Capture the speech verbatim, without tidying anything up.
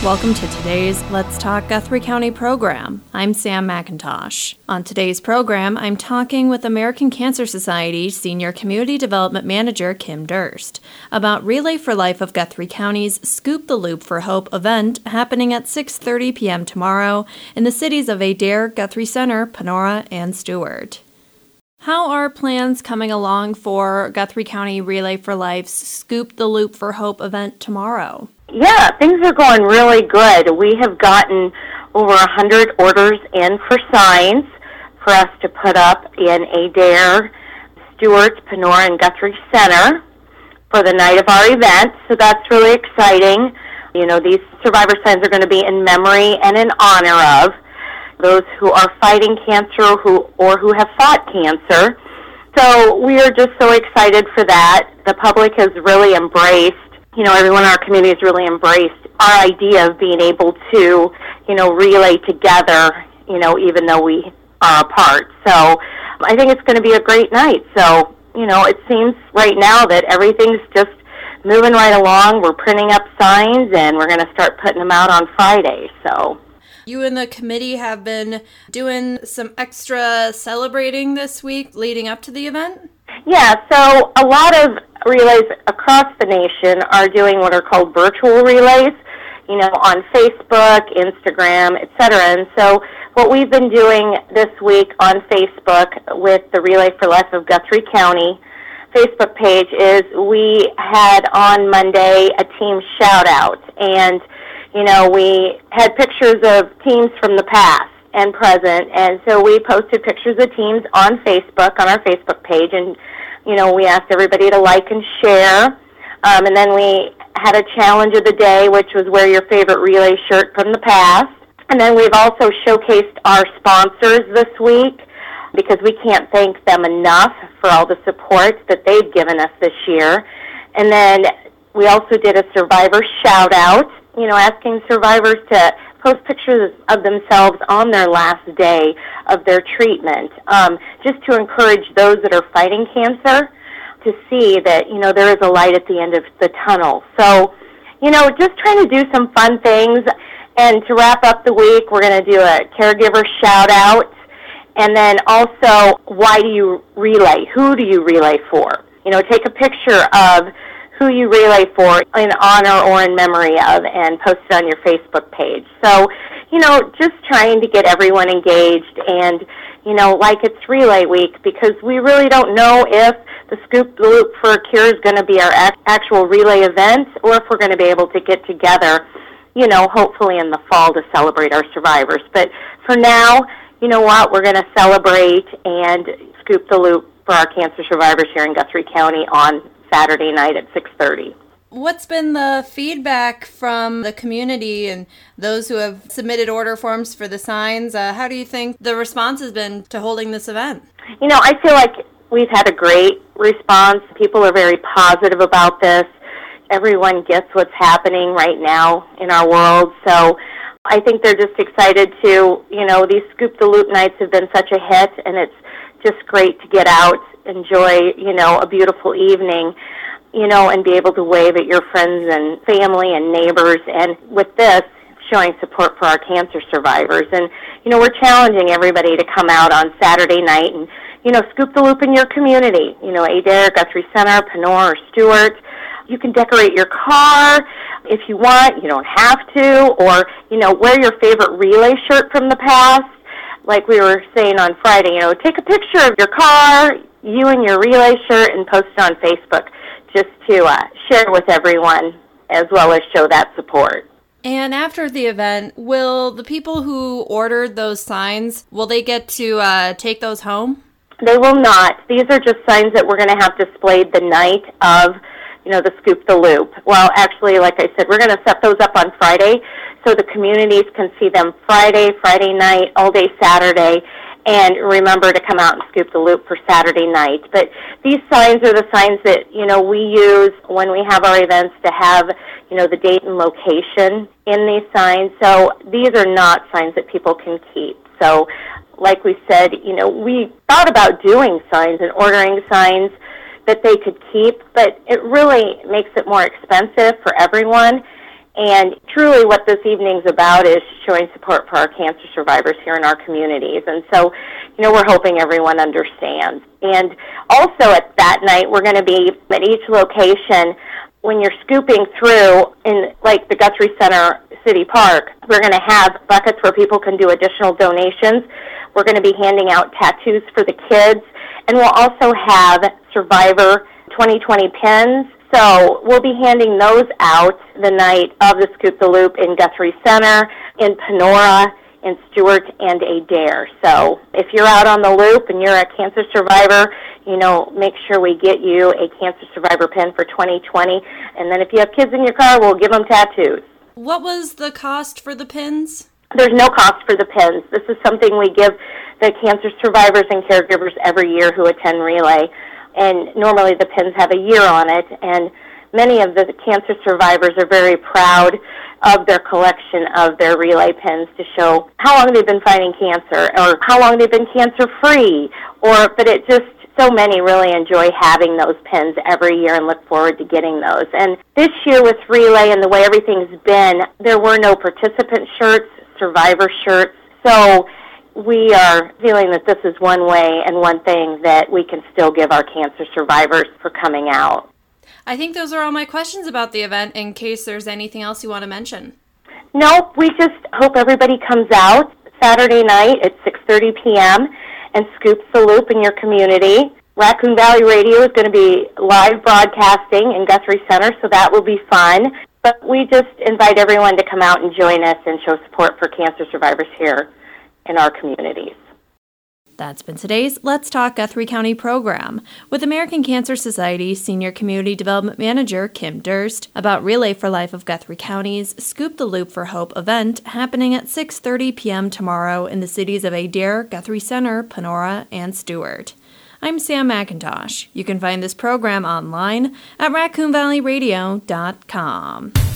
Welcome to today's Let's Talk Guthrie County program. I'm Sam McIntosh. On today's program, I'm talking with American Cancer Society Senior Community Development Manager Kim Durst about Relay for Life of Guthrie County's Scoop the Loop for Hope event happening at six thirty p.m. tomorrow in the cities of Adair, Guthrie Center, Panora, and Stuart. How are plans coming along for Guthrie County Relay for Life's Scoop the Loop for Hope event tomorrow? Yeah, things are going really good. We have gotten over one hundred orders in for signs for us to put up in Adair, Stuart, Panora, and Guthrie Center for the night of our event, so that's really exciting. You know, these survivor signs are going to be in memory and in honor of those who are fighting cancer who or who have fought cancer. So we are just so excited for that. The public has really embraced, you know, everyone in our community has really embraced our idea of being able to, you know, relay together, you know, even though we are apart. So I think it's going to be a great night. So, you know, it seems right now that everything's just moving right along. We're printing up signs, and we're going to start putting them out on Friday. So you and the committee have been doing some extra celebrating this week leading up to the event? Yeah, so a lot of relays across the nation are doing what are called virtual relays, you know, on Facebook, Instagram, et cetera. And so what we've been doing this week on Facebook with the Relay for Life of Guthrie County Facebook page is we had on Monday a team shout-out. And, you know, we had pictures of teams from the past and present, and so we posted pictures of teams on Facebook, on our Facebook page, and, you know, we asked everybody to like and share, um, and then we had a challenge of the day, which was wear your favorite relay shirt from the past, and then we've also showcased our sponsors this week, because we can't thank them enough for all the support that they've given us this year, and then we also did a survivor shout-out, you know, asking survivors to post pictures of themselves on their last day of their treatment, um, just to encourage those that are fighting cancer to see that, you know, there is a light at the end of the tunnel. So, you know, just trying to do some fun things. And to wrap up the week, we're going to do a caregiver shout-out. And then also, why do you relay? Who do you relay for? You know, take a picture of who you relay for in honor or in memory of and post it on your Facebook page. So, you know, just trying to get everyone engaged and, you know, like it's Relay Week, because we really don't know if the Scoop the Loop for a Cure is going to be our actual relay event or if we're going to be able to get together, you know, hopefully in the fall to celebrate our survivors. But for now, you know what, we're going to celebrate and Scoop the Loop for our cancer survivors here in Guthrie County on Saturday night at six thirty. What's been the feedback from the community and those who have submitted order forms for the signs? Uh, how do you think the response has been to holding this event? You know, I feel like we've had a great response. People are very positive about this. Everyone gets what's happening right now in our world. So I think they're just excited to, you know, these Scoop the Loop nights have been such a hit, and it's just great to get out, enjoy, you know, a beautiful evening, you know, and be able to wave at your friends and family and neighbors. And with this, showing support for our cancer survivors. And, you know, we're challenging everybody to come out on Saturday night and, you know, scoop the loop in your community. You know, Adair, Guthrie Center, Panora, or Stuart. You can decorate your car if you want. You don't have to. Or, you know, wear your favorite relay shirt from the past. Like we were saying on Friday, you know, take a picture of your car, you and your relay shirt, and post it on Facebook just to uh, share with everyone as well as show that support. And after the event, will the people who ordered those signs, will they get to uh, take those home? They will not. These are just signs that we're going to have displayed the night of, you know, the Scoop the Loop. Well, actually, like I said, we're going to set those up on Friday so the communities can see them Friday, Friday night, all day Saturday, and remember to come out and Scoop the Loop for Saturday night. But these signs are the signs that, you know, we use when we have our events to have, you know, the date and location in these signs. So these are not signs that people can keep. So like we said, you know, we thought about doing signs and ordering signs that they could keep, but it really makes it more expensive for everyone. And truly what this evening's about is showing support for our cancer survivors here in our communities. And so, you know, we're hoping everyone understands. And also at that night, we're going to be at each location. When you're scooping through in, like, the Guthrie Center City Park, we're going to have buckets where people can do additional donations. We're going to be handing out tattoos for the kids. And we'll also have Survivor twenty twenty pins. So we'll be handing those out the night of the Scoop the Loop in Guthrie Center, in Panora, in Stewart, and Adair. So if you're out on the loop and you're a cancer survivor, you know, make sure we get you a cancer survivor pin for twenty twenty. And then if you have kids in your car, we'll give them tattoos. What was the cost for the pins? There's no cost for the pins. This is something we give the cancer survivors and caregivers every year who attend Relay. And normally the pins have a year on it, and many of the cancer survivors are very proud of their collection of their Relay pins to show how long they've been fighting cancer or how long they've been cancer-free. Or, but it just, so many really enjoy having those pins every year and look forward to getting those. And this year with Relay and the way everything's been, there were no participant shirts, survivor shirts. So we are feeling that this is one way and one thing that we can still give our cancer survivors for coming out. I think those are all my questions about the event, in case there's anything else you want to mention. Nope, we just hope everybody comes out Saturday night at six thirty p.m. and scoops the loop in your community. Raccoon Valley Radio is going to be live broadcasting in Guthrie Center, so that will be fun. But we just invite everyone to come out and join us and show support for cancer survivors here in our communities. That's been today's Let's Talk Guthrie County program with American Cancer Society Senior Community Development Manager Kim Durst about Relay for Life of Guthrie County's Scoop the Loop for Hope event happening at six thirty p.m. tomorrow in the cities of Adair, Guthrie Center, Panora, and Stewart. I'm Sam McIntosh. You can find this program online at raccoon valley radio dot com.